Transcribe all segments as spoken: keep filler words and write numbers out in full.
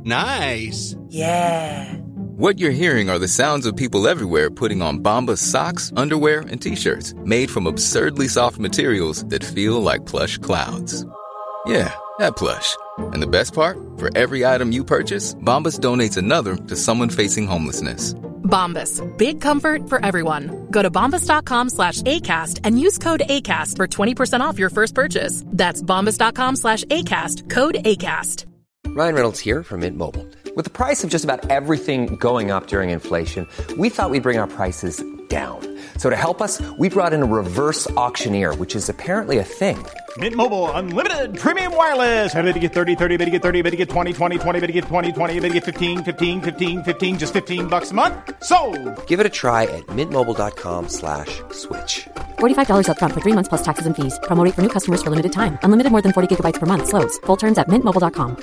Nice. Yeah. What you're hearing are the sounds of people everywhere putting on Bombas socks, underwear, and T-shirts made from absurdly soft materials that feel like plush clouds. Yeah, that plush. And the best part? For every item you purchase, Bombas donates another to someone facing homelessness. Bombas. Big comfort for everyone. Go to bombas.com slash ACAST and use code ACAST for twenty percent off your first purchase. That's bombas.com slash ACAST. Code ACAST. Ryan Reynolds here from Mint Mobile. With the price of just about everything going up during inflation, we thought we'd bring our prices down. So to help us, we brought in a reverse auctioneer, which is apparently a thing. Mint Mobile Unlimited Premium Wireless. How to get thirty, thirty, how to get thirty, how to get twenty, twenty, twenty, how to get twenty, twenty, how to get fifteen, fifteen, fifteen, fifteen, just fifteen bucks a month? Sold! Give it a try at mintmobile.com slash switch. forty-five dollars up front for three months plus taxes and fees. Promo rate for new customers for limited time. Unlimited more than forty gigabytes per month. Slows full terms at mint mobile dot com.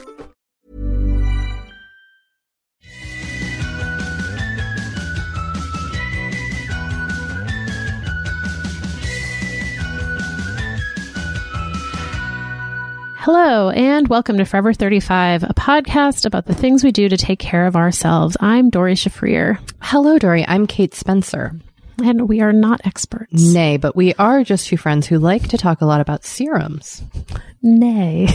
Hello, and welcome to Forever thirty-five, a podcast about the things we do to take care of ourselves. I'm Dory Shafrir. Hello, Dory. I'm Kate Spencer. And we are not experts. Nay, but we are just two friends who like to talk a lot about serums. Nay.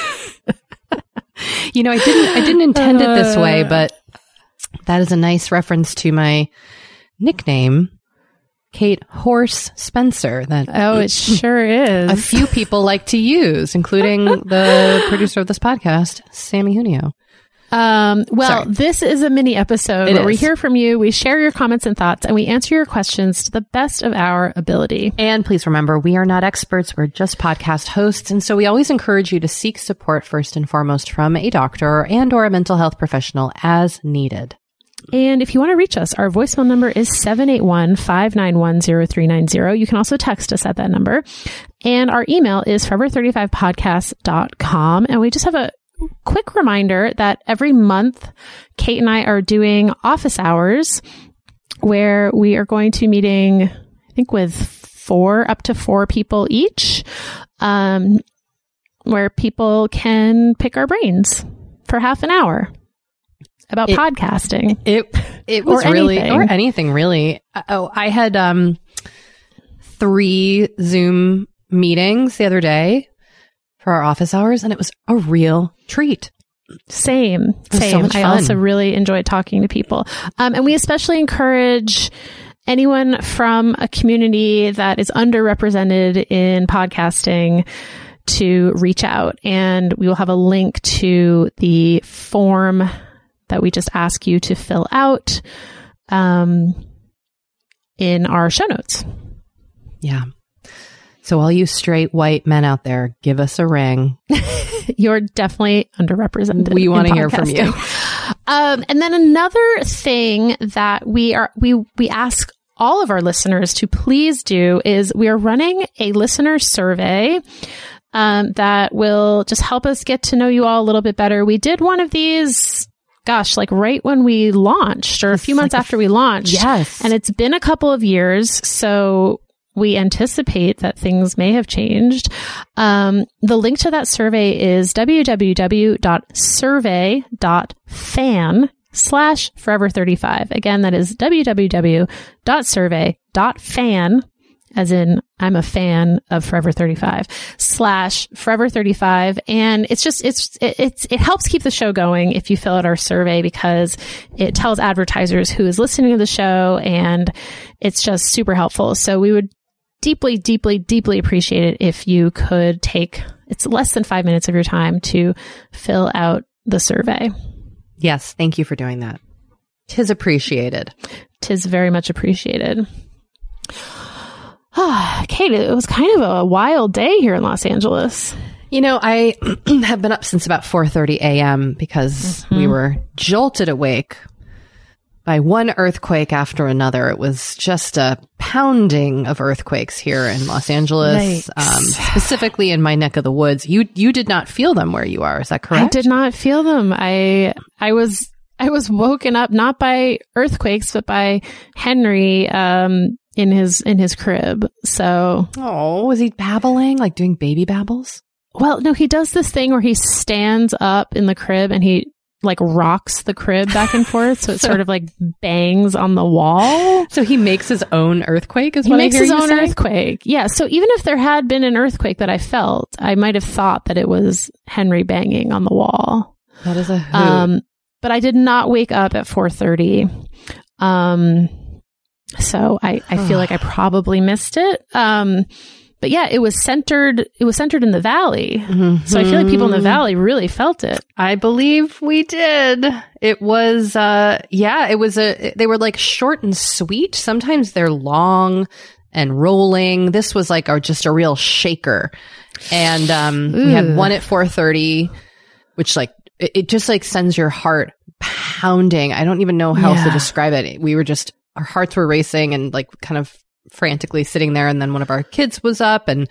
You know, I didn't I didn't intend it this way, but that is a nice reference to my nickname, Kate Horse Spencer. That oh, it sure is. A few people like to use, including the producer of this podcast, Sammy Junio. Um, well, Sorry. This is a mini episode It where is. we hear from you, we share your comments and thoughts, and we answer your questions to the best of our ability. And please remember, we are not experts. We're just podcast hosts. And so we always encourage you to seek support first and foremost from a doctor and or a mental health professional as needed. And if you want to reach us, our voicemail number is seven eight one, five nine one, zero three nine zero. You can also text us at that number. And our email is forever thirty-five podcast dot com. And we just have a quick reminder that every month, Kate and I are doing office hours where we are going to be meeting, I think, with four, up to four people each, um, where people can pick our brains for half an hour about it, podcasting. It it was or really anything. or anything really. Oh, I had um three Zoom meetings the other day for our office hours, and it was a real treat. Same, same. So much I fun. also really enjoyed talking to people, um, and we especially encourage anyone from a community that is underrepresented in podcasting to reach out, and we will have a link to the form that we just ask you to fill out um, in our show notes. Yeah. So all you straight white men out there, give us a ring. You're definitely underrepresented. We want in to hear from you. Um, and then another thing that we are we we ask all of our listeners to please do is we are running a listener survey um, that will just help us get to know you all a little bit better. We did one of these, gosh, like right when we launched or a few months like a after we launched. Yes. And it's been a couple of years. So we anticipate that things may have changed. Um, the link to that survey is www.survey.fan slash forever thirty-five. Again, that is www.survey.fan, as in I'm a fan of Forever thirty-five, slash Forever thirty-five. And it's just, it's, it, it's, it helps keep the show going if you fill out our survey, because it tells advertisers who is listening to the show, and it's just super helpful. So we would deeply, deeply, deeply appreciate it if you could take, it's less than five minutes of your time to fill out the survey. Yes. Thank you for doing that. Tis appreciated. Tis very much appreciated. Ah, Kate, it was kind of a wild day here in Los Angeles. You know, I have been up since about four thirty a.m. because mm-hmm. we were jolted awake by one earthquake after another. It was just a pounding of earthquakes here in Los Angeles, um, specifically in my neck of the woods. You you did not feel them where you are, is that correct? I did not feel them. I I was I was woken up not by earthquakes, but by Henry um, in his in his crib. So, oh, was he babbling, like doing baby babbles? Well, no, he does this thing where he stands up in the crib and he like rocks the crib back and forth. So it so, sort of like bangs on the wall. So he makes his own earthquake is he what makes I hear his you own say? earthquake. Yeah. So even if there had been an earthquake that I felt, I might have thought that it was Henry banging on the wall. That is a hoot. Um, but I did not wake up at four thirty. Um, so I, I feel like I probably missed it. Um, But yeah, it was centered, it was centered in the valley. Mm-hmm. So I feel like people in the valley really felt it. I believe we did. It was, uh, yeah, it was a, they were like short and sweet. Sometimes they're long and rolling. This was like a, just a real shaker. And, um, we had one at four thirty, which like, it, it just like sends your heart pounding. I don't even know how yeah. else to describe it. We were just, our hearts were racing and like kind of frantically sitting there, and then one of our kids was up and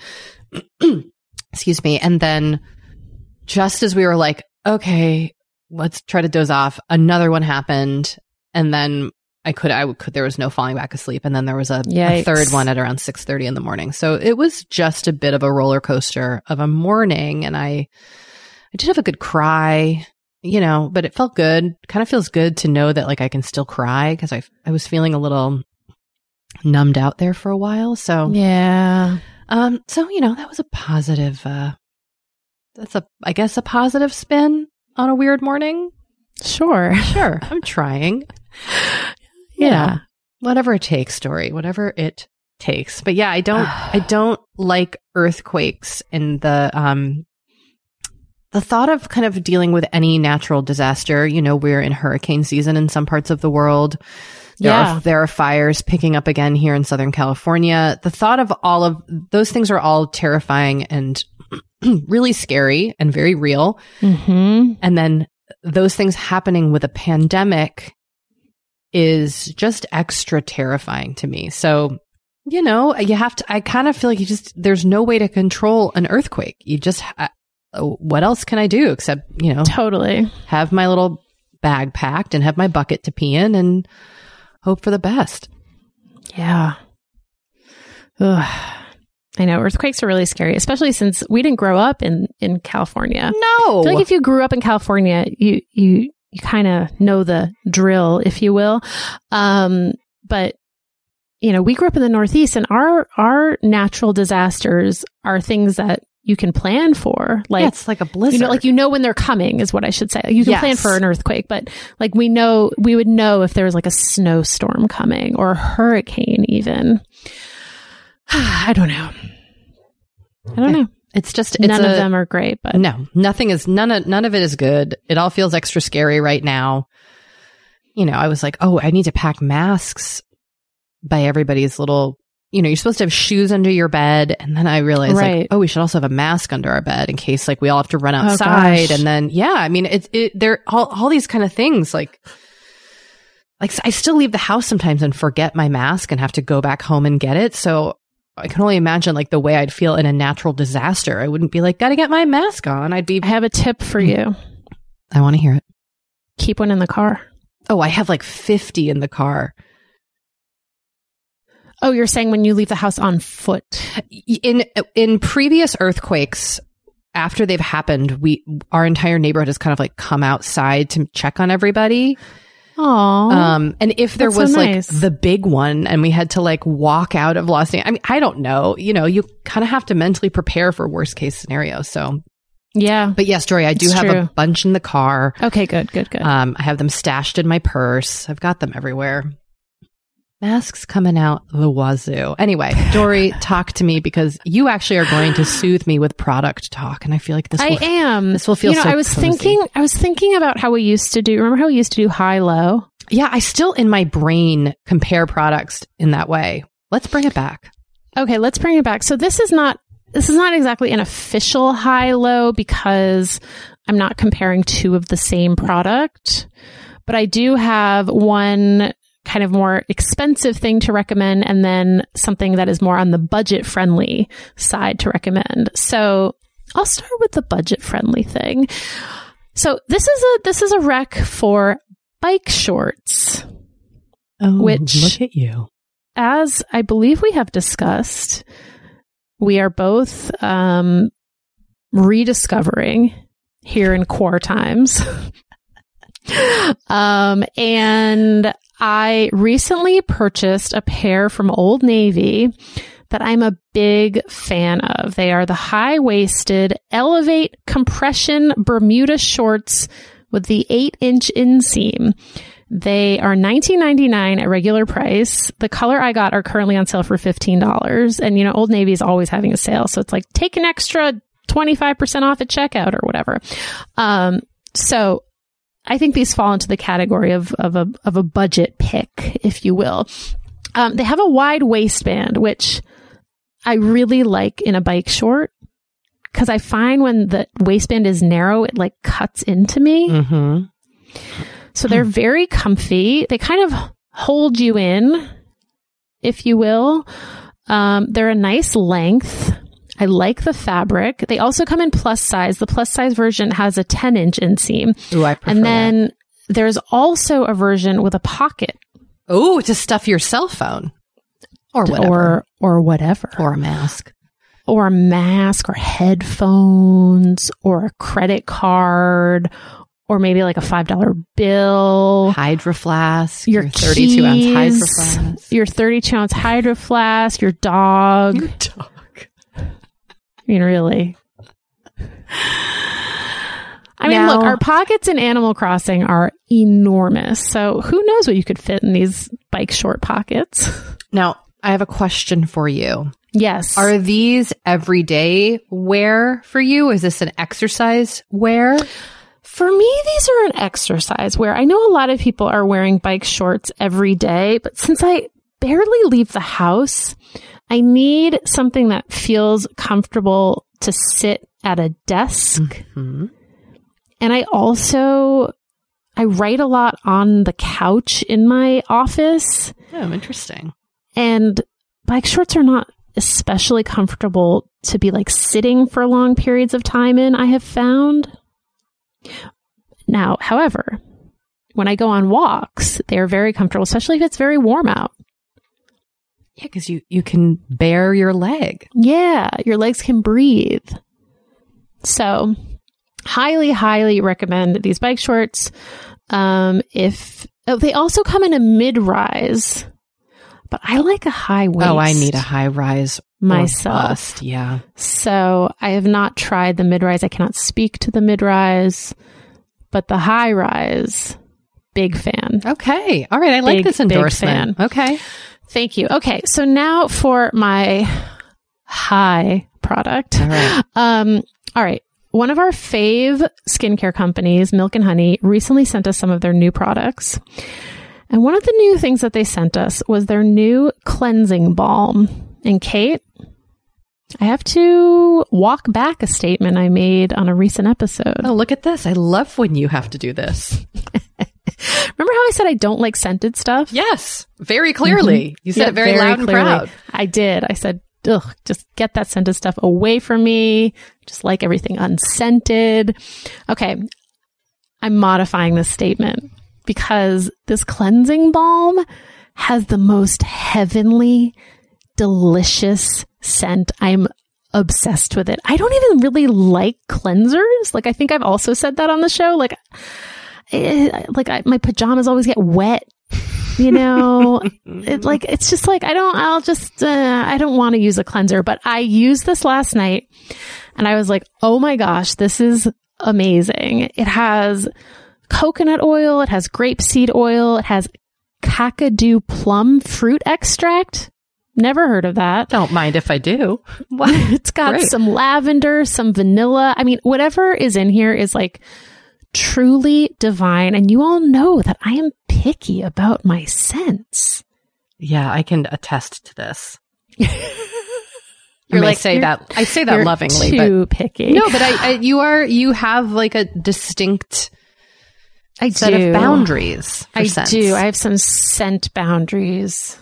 excuse me, and then just as we were like, okay, let's try to doze off, another one happened, and then I could I could there was no falling back asleep, and then there was a, a third one at around six thirty in the morning. So it was just a bit of a roller coaster of a morning, and I I did have a good cry, you know, but it felt good. Kind of feels good to know that like I can still cry, because I I was feeling a little numbed out there for a while. So yeah. Um, so, you know, that was a positive, uh, that's a, I guess a positive spin on a weird morning. Sure. Sure. I'm trying. Yeah. yeah. Whatever it takes, Dory, whatever it takes. But yeah, I don't, I don't like earthquakes and the, um, the thought of kind of dealing with any natural disaster. You know, we're in hurricane season in some parts of the world. There yeah. are, there are fires picking up again here in Southern California. The thought of all of those things are all terrifying and really scary and very real. Mm-hmm. And then those things happening with a pandemic is just extra terrifying to me. So, you know, you have to, I kind of feel like you just, there's no way to control an earthquake. You just, uh, what else can I do except, you know, totally have my little bag packed and have my bucket to pee in and hope for the best. Yeah. Ugh. I know earthquakes are really scary, especially since we didn't grow up in, in California. No. I feel like if you grew up in California, you, you, you kind of know the drill, if you will. Um, but you know, we grew up in the Northeast, and our, our natural disasters are things that you can plan for. Like, yeah, it's like a blizzard. You know, like, you know when they're coming is what I should say. You can yes. plan for an earthquake, but like we know, we would know if there was like a snowstorm coming or a hurricane even. I don't know. I don't know. It's just, it's none a, of them are great, but no, nothing is, none of, none of it is good. It all feels extra scary right now. You know, I was like, oh, I need to pack masks by everybody's little, you know, you're supposed to have shoes under your bed. And then I realized right. like, oh, we should also have a mask under our bed in case like we all have to run outside. Oh, and then, yeah, I mean, it, it, there, all, all these kind of things like, like I still leave the house sometimes and forget my mask and have to go back home and get it. So I can only imagine like the way I'd feel in a natural disaster. I wouldn't be like, gotta get my mask on. I'd be, I have a tip for you. I want to hear it. Keep one in the car. Oh, I have like fifty in the car. Oh, you're saying when you leave the house on foot? In in previous earthquakes, after they've happened, we our entire neighborhood has kind of like come outside to check on everybody. Aww. Um, and if there That's was so like nice. the big one and we had to like walk out of Los Angeles, I mean, I don't know. You know, you kind of have to mentally prepare for worst case scenarios. So yeah. But yes, Jory, I do It's have true. a bunch in the car. Okay, good, good, good. Um, I have them stashed in my purse. I've got them everywhere. Masks coming out the wazoo. Anyway, Dory, talk to me because you actually are going to soothe me with product talk, and I feel like this. I will, am. This will feel. You know, so I was cozy. thinking. I was thinking about how we used to do. Remember how we used to do high low? Yeah, I still in my brain compare products in that way. Let's bring it back. Okay, let's bring it back. So this is not. This is not exactly an official high low because I'm not comparing two of the same product, but I do have one kind of more expensive thing to recommend and then something that is more on the budget friendly side to recommend. So I'll start with the budget friendly thing. So this is a, this is a rec for bike shorts, Oh, which look at you. As I believe we have discussed, we are both, um, rediscovering here in core times. Um, and I recently purchased a pair from Old Navy that I'm a big fan of. They are the high-waisted Elevate Compression Bermuda shorts with the eight inch inseam. They are nineteen ninety-nine at regular price. The color I got are currently on sale for fifteen dollars. And, you know, Old Navy is always having a sale. So it's like, take an extra twenty-five percent off at checkout or whatever. Um, so I think these fall into the category of, of a, of a budget pick, if you will. Um, they have a wide waistband, which I really like in a bike short, because I find when the waistband is narrow, it like cuts into me. Mm-hmm. So they're very comfy. They kind of hold you in, if you will. Um, they're a nice length. I like the fabric. They also come in plus size. The plus size version has a ten inch inseam. Ooh, I prefer And then that. there's also a version with a pocket. Oh, to stuff your cell phone. Or whatever. Or, or whatever. Or a mask. Or a mask, or headphones, or a credit card, or maybe like a five dollar bill. Hydro Flask. Your thirty-two ounce keys, Hydro Flask. Your thirty-two ounce Hydro Flask, your dog. Your dog. I mean, really. I mean, Now- look, our pockets in Animal Crossing are enormous. So who knows what you could fit in these bike short pockets? Now, I have a question for you. Yes. Are these everyday wear for you? Is this an exercise wear? For me, these are an exercise wear. I know a lot of people are wearing bike shorts every day, but since I barely leave the house, I need something that feels comfortable to sit at a desk. Mm-hmm. And I also, I write a lot on the couch in my office. Oh, interesting. And bike shorts are not especially comfortable to be like sitting for long periods of time in, I have found. Now, however, when I go on walks, they're very comfortable, especially if it's very warm out. Yeah, because you, you can bare your leg. Yeah, your legs can breathe. So, highly, highly recommend these bike shorts. Um, if oh, they also come in a mid-rise, but I like a high waist. Oh, I need a high rise myself. Bust. Yeah. So I have not tried the mid-rise. I cannot speak to the mid-rise, but the high-rise, big fan. Okay. All right. I like Big, this big endorsement. fan. Okay. Thank you. Okay. So now for my high product. All right. Um, all right. One of our fave skincare companies, Milk and Honey, recently sent us some of their new products. And one of the new things that they sent us was their new cleansing balm. And Kate, I have to walk back a statement I made on a recent episode. Oh, look at this. I love when you have to do this. Remember how I said I don't like scented stuff? Yes. Very clearly. Mm-hmm. You said Yeah, it very, loud and clearly. proud. I did. I said, ugh, just get that scented stuff away from me. Just like everything unscented. Okay. I'm modifying this statement because this cleansing balm has the most heavenly, delicious scent. I'm obsessed with it. I don't even really like cleansers. Like, I think I've also said that on the show. Like, eh, like I, my pajamas always get wet. You know, it, like, it's just like, I don't, I'll just, uh, I don't want to use a cleanser, but I used this last night and I was like, oh my gosh, this is amazing. It has coconut oil. It has grapeseed oil. It has Kakadu plum fruit extract. Never heard of that. Don't mind if I do. It's got Great. some lavender, some vanilla. I mean, whatever is in here is like truly divine. And you all know that I am picky about my scents. Yeah, I can attest to this. You're I may like, say you're- that. I say that You're lovingly, too but picky. no, but I, I, you are, you have like a distinct I set do. of boundaries. For I scents. do. I have some scent boundaries.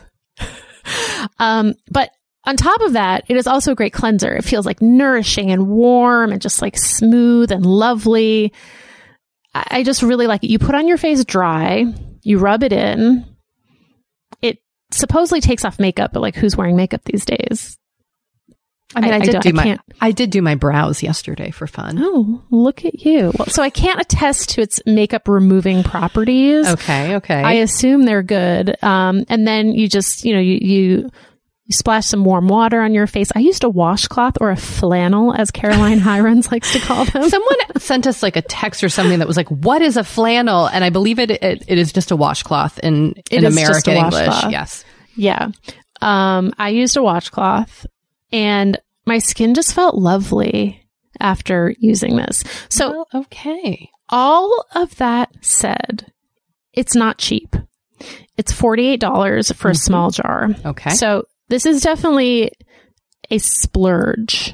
um, but on top of that, it is also a great cleanser. It feels like nourishing and warm and just like smooth and lovely. I, I just really like it. You put on your face dry, you rub it in. It supposedly takes off makeup, but like, who's wearing makeup these days? I mean, I, I did do I my can't. I did do my brows yesterday for fun. Oh, look at you. Well, so I can't attest to its makeup removing properties. Okay, okay. I assume they're good. Um, and then you just, you know, you, you you splash some warm water on your face. I used a washcloth or a flannel, as Caroline Hirons likes to call them. Someone sent us like a text or something that was like, "What is a flannel?" And I believe it it, it is just a washcloth in in American English. Yes. Yeah. Um, I used a washcloth. And my skin just felt lovely after using this. So, well, okay. All of that said, it's not cheap. It's forty-eight dollars for mm-hmm. a small jar. Okay. So this is definitely a splurge.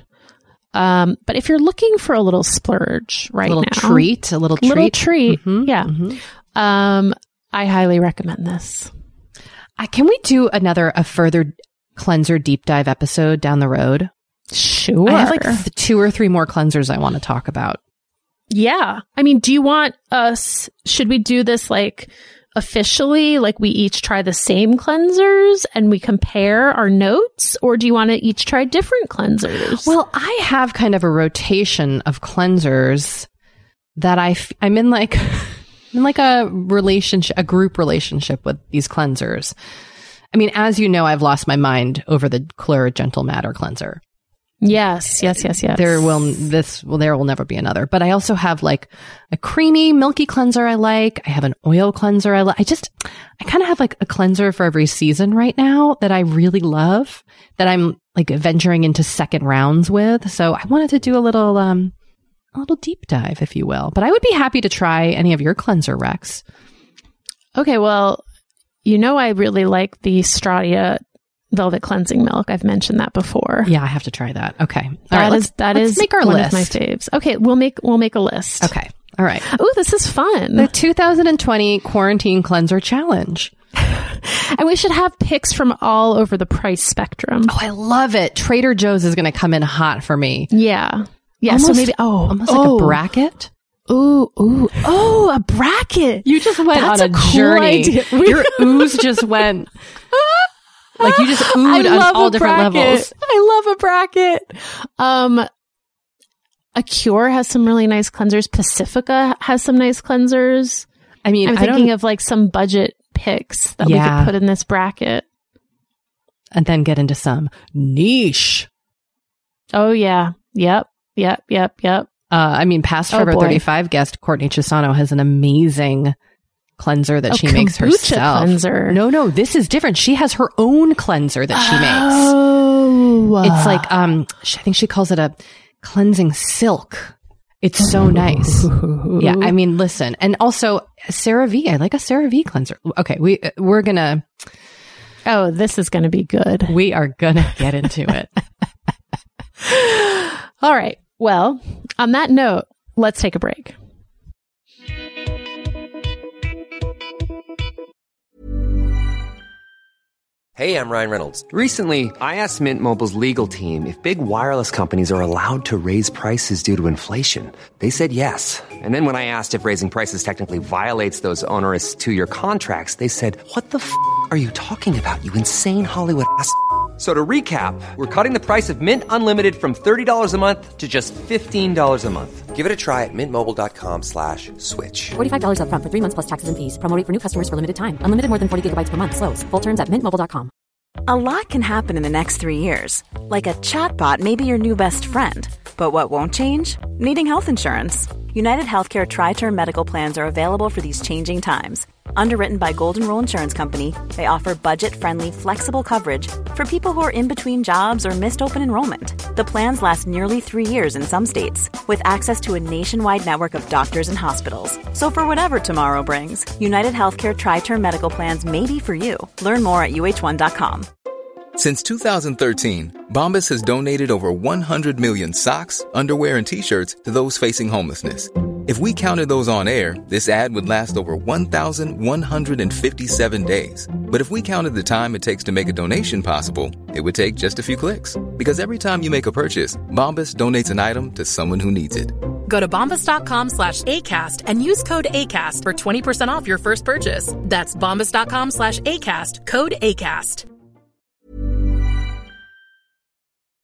Um, but if you're looking for a little splurge right now. A little treat, a little treat. Little treat. Mm-hmm. Yeah. Mm-hmm. Um, I highly recommend this. Uh, can we do another, a further cleanser deep dive episode down the road? Sure. I have like th- two or three more cleansers I want to talk about. Yeah. I mean, do you want us, should we do this like officially, like we each try the same cleansers and we compare our notes, or do you want to each try different cleansers? Well, I have kind of a rotation of cleansers that I f- I'm in like, in like a relationship, a group relationship with these cleansers. I mean, as you know, I've lost my mind over the Klur Gentle Matter cleanser. Yes, yes, yes, yes. There will this well, there will never be another. But I also have like a creamy, milky cleanser I like. I have an oil cleanser I like. I just, I kind of have like a cleanser for every season right now that I really love, that I'm like venturing into second rounds with. So I wanted to do a little, um, a little deep dive, if you will. But I would be happy to try any of your cleanser, Rex. Okay, well, you know, I really like the Stratia Velvet Cleansing Milk. I've mentioned that before. Yeah, I have to try that. Okay. All that right, is, that let's is make our one list. of my faves. Okay, we'll make we'll make a list. Okay. All right. Oh, this is fun. The two thousand twenty Quarantine Cleanser Challenge. And we should have picks from all over the price spectrum. Oh, I love it. Trader Joe's is going to come in hot for me. Yeah. Yeah, almost, so maybe, oh. Almost oh. like a bracket. Ooh, ooh, oh, a bracket. You just went That's on a, a cool journey. idea. Your ooze just went, like you just oohed I on all different bracket. levels. I love a bracket. Um, Acure has some really nice cleansers. Pacifica has some nice cleansers. I mean, I'm I thinking don't, of like some budget picks that Yeah. we could put in this bracket. and then get into some niche. Oh, yeah. Yep. Yep. Yep. Yep. Uh, I mean, past Oh, Forever boy. thirty-five guest Courtney Chisano has an amazing cleanser that Oh, she makes kombucha herself. cleanser. No, no, this is different. She has her own cleanser that she makes. Oh. It's like, um, sh- I think she calls it a cleansing silk. It's so nice. Yeah, I mean, listen, and also CeraVe. I like a CeraVe cleanser. Okay, we we're gonna. Oh, this is going to be good. We are gonna get into it. All right. Well, on that note, let's take a break. Hey, I'm Ryan Reynolds. Recently, I asked Mint Mobile's legal team if big wireless companies are allowed to raise prices due to inflation. They said yes. And then when I asked if raising prices technically violates those onerous two-year contracts, they said, "What the f*** are you talking about, you insane Hollywood ass f- So to recap, we're cutting the price of Mint Unlimited from thirty dollars a month to just fifteen dollars a month. Give it a try at mintmobile.com slash switch. forty-five dollars up front for three months plus taxes and fees. Promo rate for new customers for limited time. Unlimited more than forty gigabytes per month. Slows full terms at mint mobile dot com. A lot can happen in the next three years. Like a chatbot may be your new best friend. But what won't change? Needing health insurance. United Healthcare Tri-Term Medical Plans are available for these changing times. Underwritten by Golden Rule Insurance Company, they offer budget-friendly, flexible coverage for people who are in between jobs or missed open enrollment. The plans last nearly three years in some states, with access to a nationwide network of doctors and hospitals. So for whatever tomorrow brings, United Healthcare Tri-Term Medical Plans may be for you. Learn more at U H one dot com. Since two thousand thirteen, Bombas has donated over one hundred million socks, underwear, and T-shirts to those facing homelessness. If we counted those on air, this ad would last over one thousand one hundred fifty-seven days. But if we counted the time it takes to make a donation possible, it would take just a few clicks. Because every time you make a purchase, Bombas donates an item to someone who needs it. Go to bombas.com slash ACAST and use code ACAST for twenty percent off your first purchase. That's bombas.com slash ACAST, code ACAST.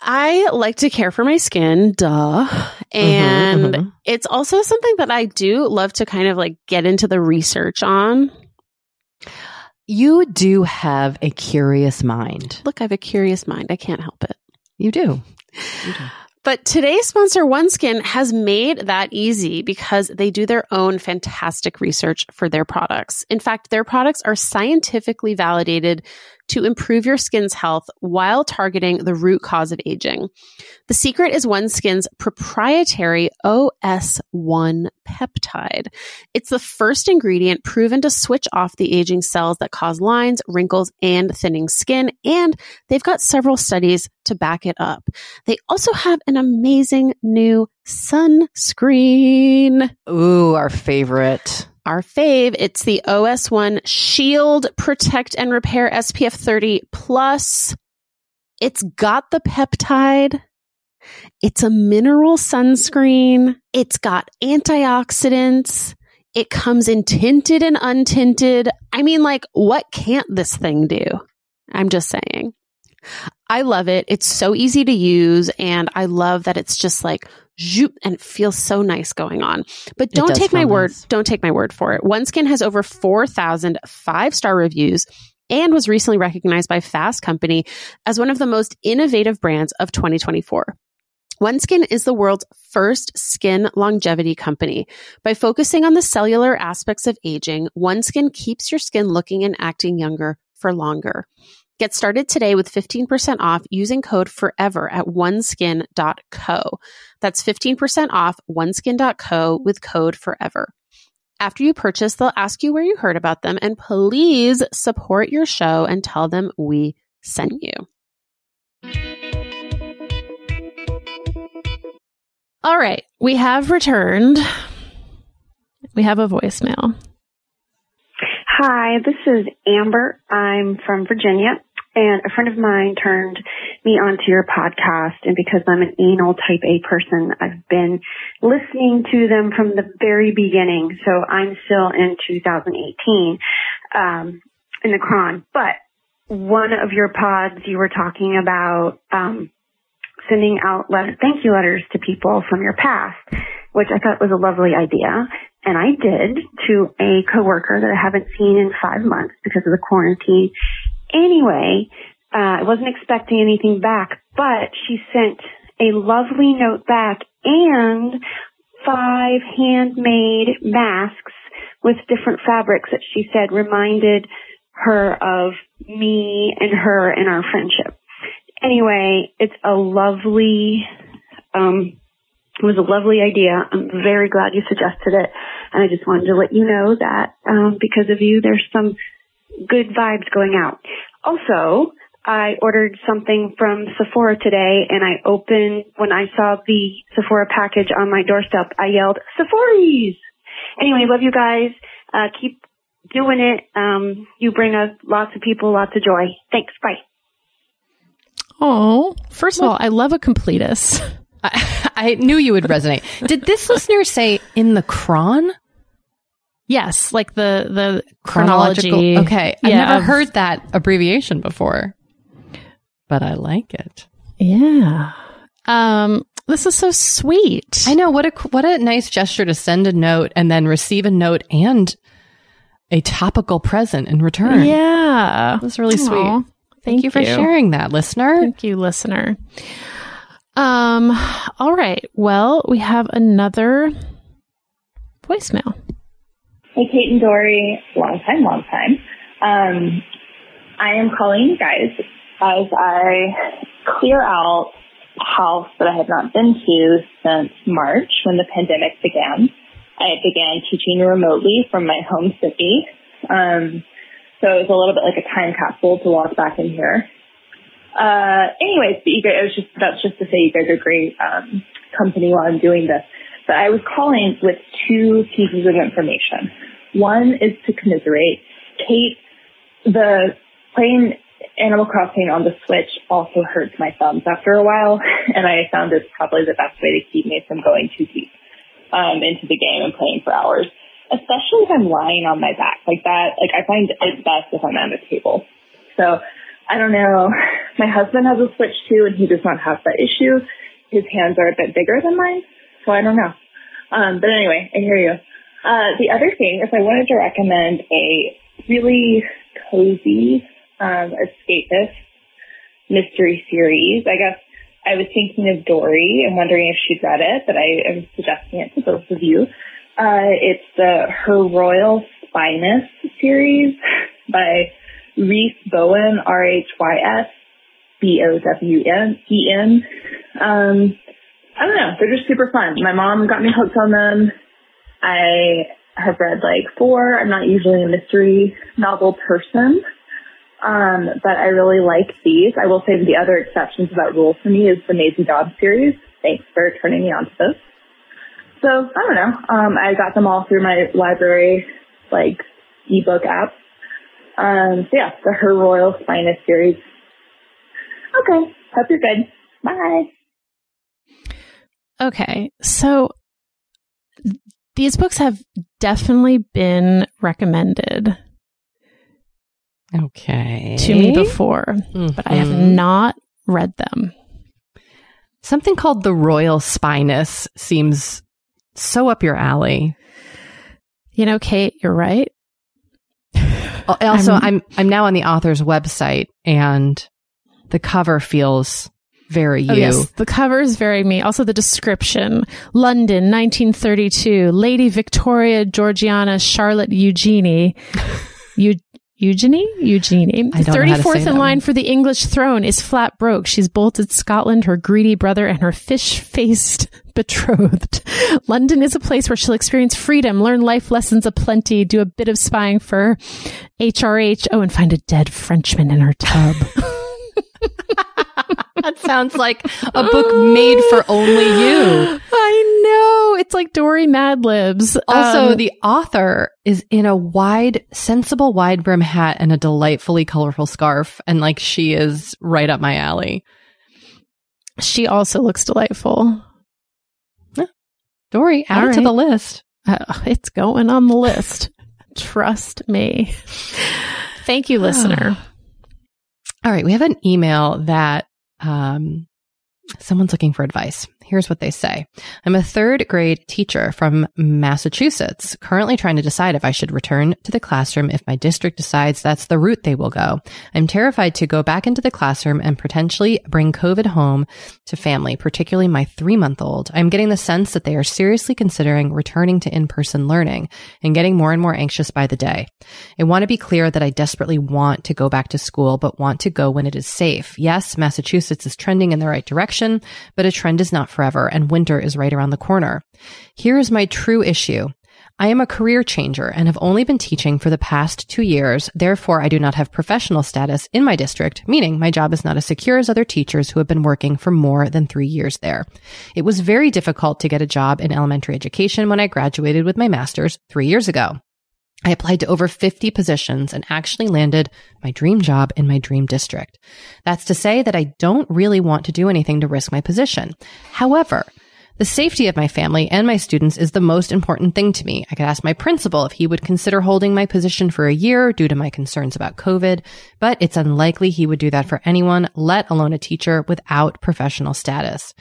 I like to care for my skin, duh. And Mm-hmm, mm-hmm. it's also something that I do love to kind of like get into the research on. You do have a curious mind. Look, I have a curious mind. I can't help it. You do. You do. But today's sponsor, OneSkin, has made that easy because they do their own fantastic research for their products. In fact, their products are scientifically validated to improve your skin's health while targeting the root cause of aging. The secret is OneSkin's proprietary O S one peptide. It's the first ingredient proven to switch off the aging cells that cause lines, wrinkles, and thinning skin, and they've got several studies to back it up. They also have an amazing new sunscreen. Ooh, our favorite. Our fave, it's the O S one Shield Protect and Repair S P F thirty plus. It's got the peptide. It's a mineral sunscreen. It's got antioxidants. It comes in tinted and untinted. I mean, like, what can't this thing do? I'm just saying. I love it. It's so easy to use, and I love that it's just like zoop, and it feels so nice going on. But don't take my word. Nice. Don't take my word for it. OneSkin has over four thousand five-star reviews and was recently recognized by Fast Company as one of the most innovative brands of twenty twenty-four. OneSkin is the world's first skin longevity company. By focusing on the cellular aspects of aging, OneSkin keeps your skin looking and acting younger for longer. Get started today with fifteen percent off using code FOREVER at oneskin dot co. That's fifteen percent off oneskin dot co with code FOREVER. After you purchase, they'll ask you where you heard about them, and please support your show and tell them we sent you. All right, we have returned. We have a voicemail. Hi, this is Amber. I'm from Virginia, and a friend of mine turned me onto your podcast, and because I'm an anal type A person, I've been listening to them from the very beginning, so I'm still in two thousand eighteen um, in the cron. But one of your pods, you were talking about um, sending out letter, thank you letters to people from your past, which I thought was a lovely idea. And I did to a coworker that I haven't seen in five months because of the quarantine. Anyway, uh, I wasn't expecting anything back, but she sent a lovely note back and five handmade masks with different fabrics that she said reminded her of me and her and our friendship. Anyway, it's a lovely, um, It was a lovely idea. I'm very glad you suggested it. And I just wanted to let you know that um, because of you, there's some good vibes going out. Also, I ordered something from Sephora today, and I opened, when I saw the Sephora package on my doorstep, I yelled, Sephora's! Anyway, love you guys. Uh, keep doing it. Um, you bring us lots of people, lots of joy. Thanks. Bye. Oh, first of all, I love a completist. I, I knew you would resonate. Did this listener say in the cron? Yes, like the the chronology. Chronological. Okay, I've yeah, never of, heard that abbreviation before, but I like it. Yeah. Um, this is so sweet. I know, what a what a nice gesture to send a note and then receive a note and a topical present in return. Yeah, it was really Aww, sweet. Thank, thank you for sharing that, listener. Thank you, listener. Um, all right. Well, we have another voicemail. Hey, Kate and Dory. Long time, long time. Um, I am calling you guys as I clear out a house that I had not been to since March when the pandemic began. I began teaching remotely from my home city. Um, so it was a little bit like a time capsule to walk back in here. Uh, anyways, but you guys, it was just, that's just to say you guys are great, um, company while I'm doing this. But I was calling with two pieces of information. One is to commiserate. Kate, the playing Animal Crossing on the Switch also hurts my thumbs after a while, and I found it's probably the best way to keep me from going too deep, um, into the game and playing for hours, especially if I'm lying on my back like that. Like, I find it best if I'm at a table. So, I don't know My husband has a switch too, and he does not have that issue. His hands are a bit bigger than mine, so I don't know. Um, but anyway, I hear you. Uh, the other thing is I wanted to recommend a really cozy, um, escapist mystery series. I guess I was thinking of Dory and wondering if she'd read it, but I am suggesting it to both of you. Uh, it's the Her Royal Spyness series by Rhys Bowen, R H Y S B O W N E N. Um, I don't know. They're just super fun. My mom got me hooked on them. I have read like four. I'm not usually a mystery novel person, um, but I really like these. I will say that the other exception to that rule for me is the Maisie Dobbs series. Thanks for turning me on to this. So, I don't know. Um, I got them all through my library, like, ebook app. Um, so yeah, the Her Royal Spyness series. Okay. Hope you're good. Bye. Okay. So these books have definitely been recommended. Okay. To me before, mm-hmm. but I have not read them. Something called The Royal Spyness seems so up your alley. You know, Kate, you're right. Also, I'm, I'm I'm now on the author's website, and the cover feels very you. Oh, yes, the cover is very me. Also, the description: London, nineteen thirty-two. Lady Victoria Georgiana Charlotte Eugenie. Eu- Eugenie? Eugenie. thirty-fourth in line one. For the English throne is flat broke. She's bolted Scotland, her greedy brother, and her fish-faced betrothed. London is a place where she'll experience freedom, learn life lessons aplenty, do a bit of spying for H R H. Oh, and find a dead Frenchman in her tub. That sounds like a book made for only you. I know. It's like Dory Mad Libs. Also, um, the author is in a wide, sensible wide brim hat and a delightfully colorful scarf. And like, she is right up my alley. She also looks delightful. Yeah. Dory, add All it right. to the list. Uh, it's going on the list. Trust me. Thank you, listener. All right. We have an email that um, someone's looking for advice. Here's what they say. I'm a third grade teacher from Massachusetts, currently trying to decide if I should return to the classroom if my district decides that's the route they will go. I'm terrified to go back into the classroom and potentially bring COVID home to family, particularly my three-month-old. I'm getting the sense that they are seriously considering returning to in-person learning and getting more and more anxious by the day. I want to be clear that I desperately want to go back to school, but want to go when it is safe. Yes, Massachusetts is trending in the right direction, but a trend is not forever, and winter is right around the corner. Here is my true issue. I am a career changer and have only been teaching for the past two years. Therefore, I do not have professional status in my district, meaning my job is not as secure as other teachers who have been working for more than three years there. It was very difficult to get a job in elementary education when I graduated with my master's three years ago. I applied to over fifty positions and actually landed my dream job in my dream district. That's to say that I don't really want to do anything to risk my position. However, the safety of my family and my students is the most important thing to me. I could ask my principal if he would consider holding my position for a year due to my concerns about COVID, but it's unlikely he would do that for anyone, let alone a teacher without professional status.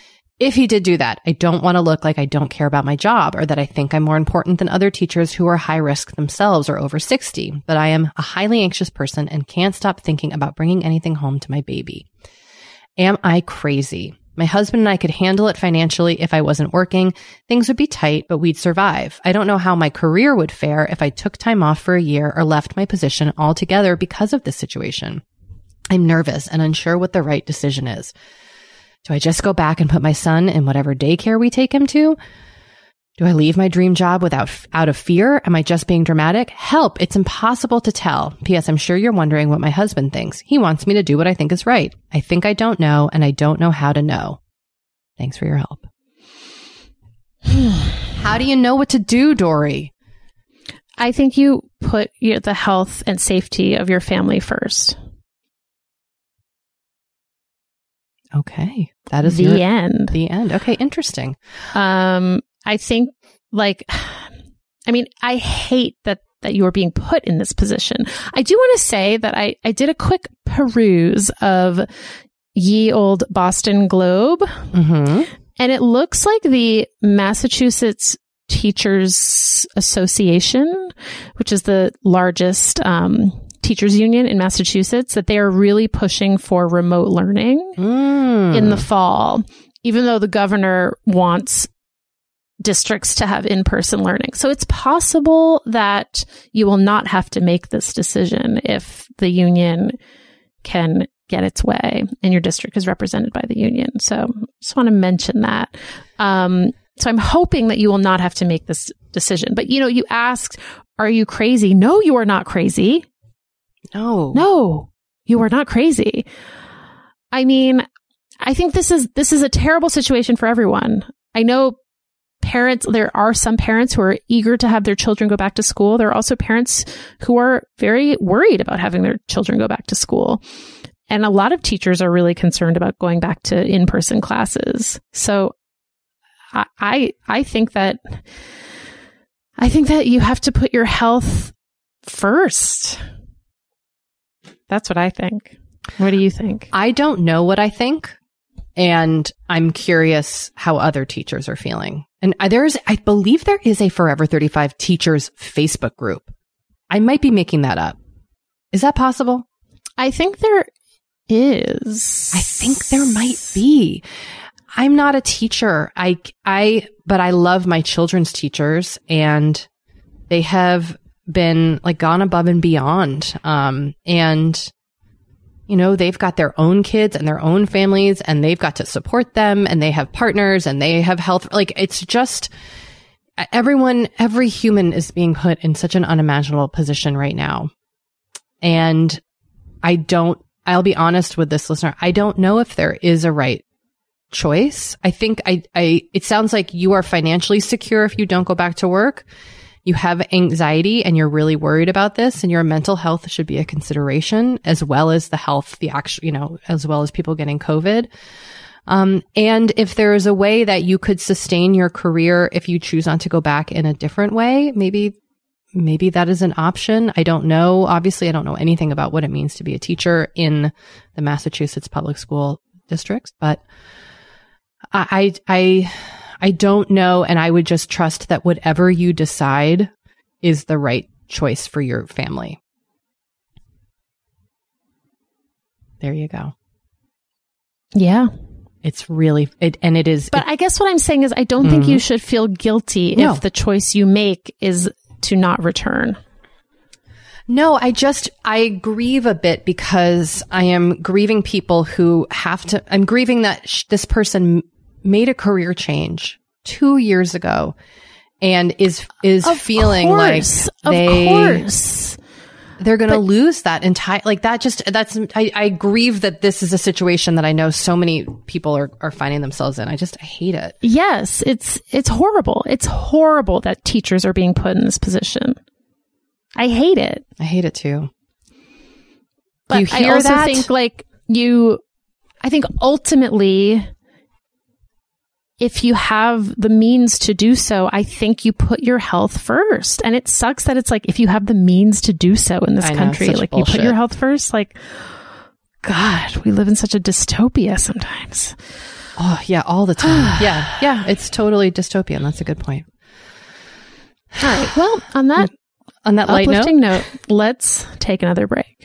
If he did do that, I don't want to look like I don't care about my job or that I think I'm more important than other teachers who are high risk themselves or over sixty, but I am a highly anxious person and can't stop thinking about bringing anything home to my baby. Am I crazy? My husband and I could handle it financially if I wasn't working. Things would be tight, but we'd survive. I don't know how my career would fare if I took time off for a year or left my position altogether because of this situation. I'm nervous and unsure what the right decision is. Do I just go back and put my son in whatever daycare we take him to? Do I leave my dream job without out of fear? Am I just being dramatic? Help, it's impossible to tell. P S. I'm sure you're wondering what my husband thinks. He wants me to do what I think is right. I think I don't know, and I don't know how to know. Thanks for your help. How do you know what to do, Dory? I think you put your, the health and safety of your family first. Okay. That is the your, end. The end. Okay. Interesting. Um, I think like, I mean, I hate that that you are being put in this position. I do want to say that I, I did a quick peruse of ye old Boston Globe, Mm-hmm. and it looks like the Massachusetts Teachers Association, which is the largest um, teachers union in Massachusetts, that they are really pushing for remote learning Mm. in the fall, even though the governor wants districts to have in-person learning. So it's possible that you will not have to make this decision if the union can get its way and your district is represented by the union. So just want to mention that. Um, so I'm hoping that you will not have to make this decision. But, you know, you asked, are you crazy? No, you are not crazy. No. No, you are not crazy. I mean, I think this is, this is a terrible situation for everyone. I know parents, there are some parents who are eager to have their children go back to school. There are also parents who are very worried about having their children go back to school. And a lot of teachers are really concerned about going back to in-person classes. So I, I, I think that, I think that you have to put your health first. That's what I think. What do you think? I don't know what I think. And I'm curious how other teachers are feeling. And there's, I believe there is a Forever thirty-five Teachers Facebook group. I might be making that up. Is that possible? I think there is. I think there might be. I'm not a teacher. I, I, but I love my children's teachers, and they have been like gone above and beyond. Um, and you know, they've got their own kids and their own families, and they've got to support them, and they have partners, and they have health. Like, it's just everyone, every human is being put in such an unimaginable position right now. And I don't, I'll be honest with this listener, I don't know if there is a right choice. I think I, I, it sounds like you are financially secure if you don't go back to work. You have anxiety and you're really worried about this, and your mental health should be a consideration, as well as the health, the actual, you know, as well as people getting COVID. Um, and if there is a way that you could sustain your career if you choose not to go back in a different way, maybe, maybe that is an option. I don't know. Obviously, I don't know anything about what it means to be a teacher in the Massachusetts public school districts, but I, I, I don't know, and I would just trust that whatever you decide is the right choice for your family. There you go. Yeah. It's really, it, and it is. But it, I guess what I'm saying is I don't mm-hmm. think you should feel guilty no. if the choice you make is to not return. No, I just, I grieve a bit because I am grieving people who have to, I'm grieving that sh- this person made a career change two years ago and is, is of feeling course, like they, of course. they're going to But- lose that entire, like that just, that's, I, I grieve that this is a situation that I know so many people are, are finding themselves in. I just, I hate it. Yes, it's, it's horrible. It's horrible that teachers are being put in this position. I hate it. I hate it too. But Do you hear I also that? think like you, I think ultimately, if you have the means to do so, I think you put your health first. And it sucks that it's like, if you have the means to do so in this I know, country, such like bullshit. you put your health first, like, God, we live in such a dystopia sometimes. Oh yeah, all the time. yeah. Yeah. It's totally dystopian. That's a good point. All right. Well, on that, On that light note, uplifting note, let's take another break.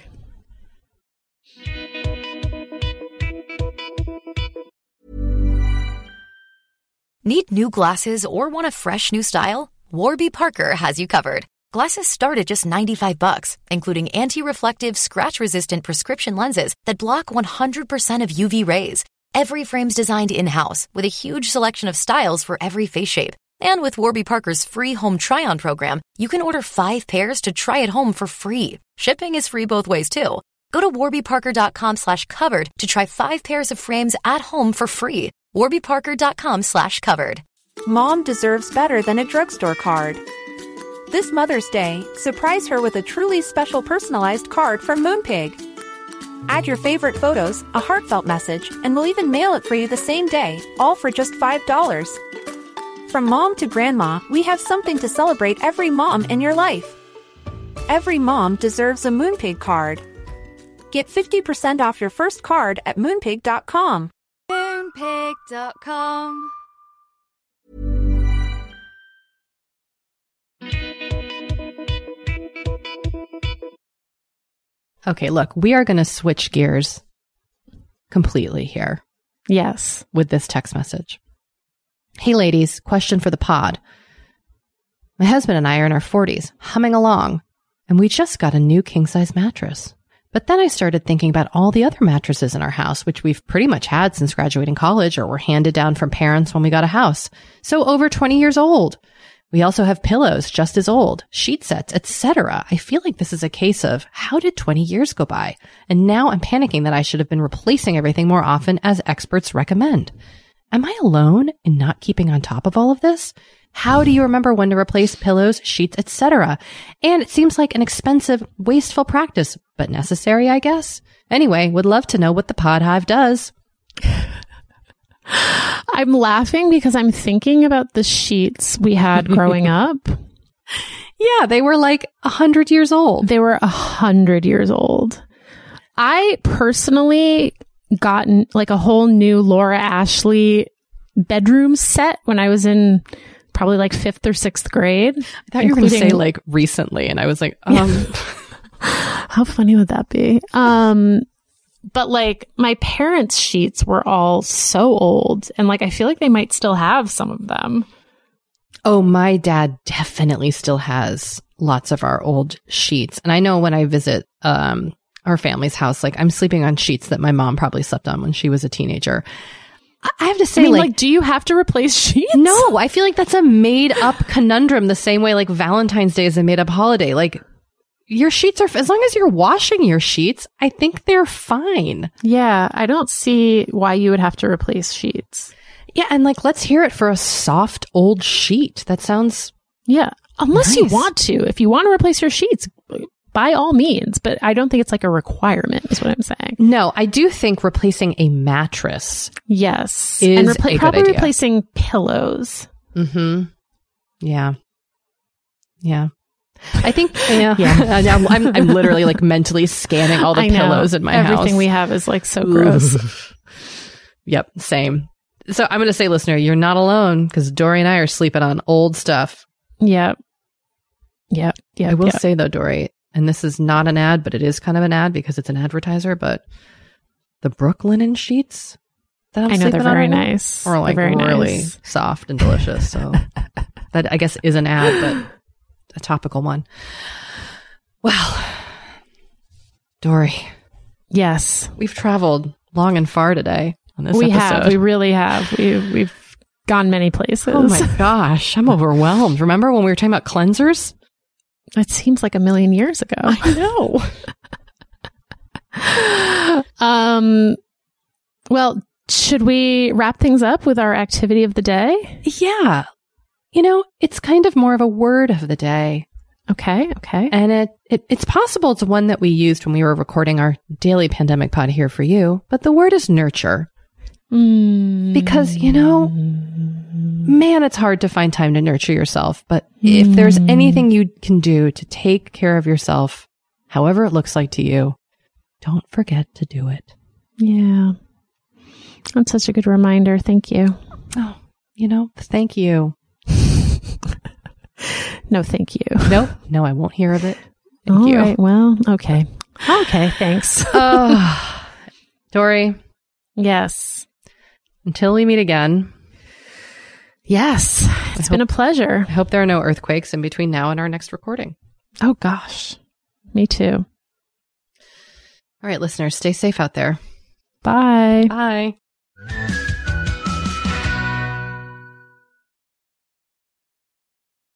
Need new glasses or want a fresh new style? Warby Parker has you covered. Glasses start at just ninety-five bucks, including anti-reflective, scratch-resistant prescription lenses that block one hundred percent of U V rays. Every frame's designed in-house with a huge selection of styles for every face shape. And with Warby Parker's free home try-on program, you can order five pairs to try at home for free. Shipping is free both ways, too. Go to warbyparker.com slash covered to try five pairs of frames at home for free. warbyparker.com slash covered. Mom deserves better than a drugstore card. This Mother's Day, surprise her with a truly special personalized card from Moonpig. Add your favorite photos, a heartfelt message, and we'll even mail it for you the same day, all for just five dollars. From mom to grandma, we have something to celebrate every mom in your life. every mom deserves a Moonpig card. Get fifty percent off your first card at moonpig dot com. moonpig dot com. Okay, look, we are going to switch gears completely here. Yes. With this text message. Hey, ladies, question for the pod. My husband and I are in our forties, humming along, and we just got a new king-size mattress. But then I started thinking about all the other mattresses in our house, which we've pretty much had since graduating college or were handed down from parents when we got a house. So over twenty years old. We also have pillows just as old, sheet sets, et cetera. I feel like this is a case of how did twenty years go by? And now I'm panicking that I should have been replacing everything more often as experts recommend. Am I alone in not keeping on top of all of this? How do you remember when to replace pillows, sheets, et cetera? And it seems like an expensive, wasteful practice, but necessary, I guess. Anyway, would love to know what the Pod Hive does. I'm laughing because I'm thinking about the sheets we had growing up. Yeah, they were like a hundred years old. They were a hundred years old. I personally got like a whole new Laura Ashley bedroom set when I was in probably like fifth or sixth grade. I thought you were going to say like recently, and I was like, um, how funny would that be? Um, but like my parents' sheets were all so old, and like I feel like they might still have some of them. Oh, my dad definitely still has lots of our old sheets. And I know when I visit um, our family's house, like I'm sleeping on sheets that my mom probably slept on when she was a teenager. I have to say, I mean, like, like, do you have to replace sheets? No, I feel like that's a made up conundrum the same way like Valentine's Day is a made up holiday. Like your sheets are, as long as you're washing your sheets, I think they're fine. Yeah, I don't see why you would have to replace sheets. Yeah, and like, let's hear it for a soft old sheet. That sounds... Yeah, unless nice. you want to. If you want to replace your sheets, by all means. But I don't think it's like a requirement, is what I'm saying. No, I do think replacing a mattress... Yes. Is and repla- a probably good idea. replacing pillows. Mm-hmm. Yeah. Yeah. I think, yeah. Yeah. I'm, I'm, I'm literally like mentally scanning all the I know. pillows in my Everything house. Everything we have is like so gross. Yep, same. So I'm going to say, listener, you're not alone because Dory and I are sleeping on old stuff. Yep. Yep. Yep. I will yep. say though, Dory, and this is not an ad, but it is kind of an ad because it's an advertiser, but the Brooklinen sheets that I'm I know sleeping they're very on nice. are like they're very really nice. soft and delicious. So that I guess is an ad, but a topical one. Well, Dory. Yes. We've traveled long and far today on this we episode. have. We really have. We, we've gone many places. Oh my gosh. I'm overwhelmed. Remember when we were talking about cleansers? It seems like a million years ago. I know. um, well, should we wrap things up with our activity of the day? Yeah. You know, it's kind of more of a word of the day. Okay. Okay. And it, it it's possible it's one that we used when we were recording our daily pandemic pod here for you, but the word is nurture. Mm. Because, you know, man, it's hard to find time to nurture yourself. But mm. if there's anything you can do to take care of yourself, however it looks like to you, don't forget to do it. Yeah. That's such a good reminder. Thank you. Oh, you know, thank you. No, thank you. Nope. No, I won't hear of it. Thank All you. right. Well, okay. Okay. Thanks. uh, Dory. Yes. Until we meet again. Yes. It's I been hope, a pleasure. I hope there are no earthquakes in between now and our next recording. Oh, gosh. Me too. All right, listeners, stay safe out there. Bye. Bye.